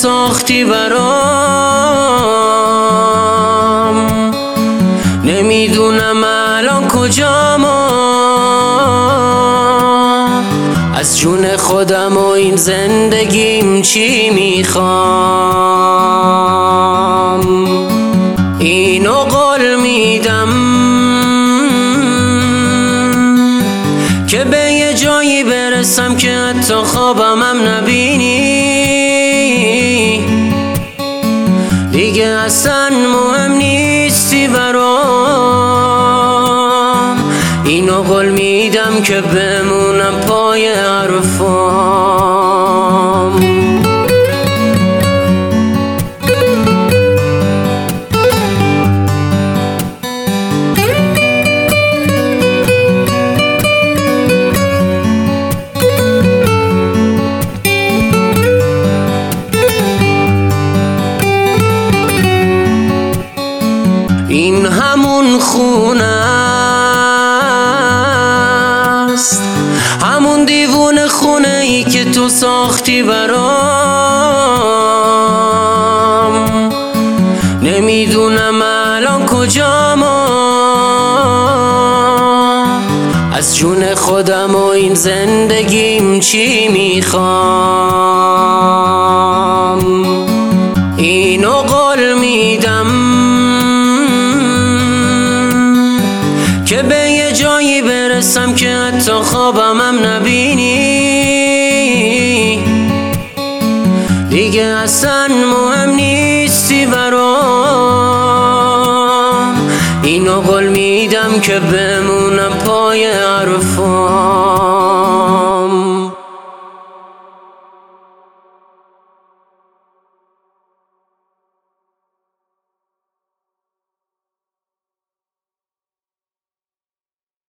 ساختی برام، نمیدونم الان کجام، از جون خودم و این زندگیم چی میخوام. اینو قول میدم که به یه جایی برسم که حتی خوابم هم نبینی، دیگه اصلا مهم نیستی برام. اینو قول میدم که بمونم پای حرفام. این همون خونه است، همون دیوونه خونه ای که تو ساختی برام، نمیدونم الان کجام، از جون خودم و این زندگیم چی میخوام. اینو قول میدم که به یه جایی برسم که حتی خوابم هم نبینی، دیگه اصلا مهم نیستی برام. اینو قول میدم که بمونم پای حرفام.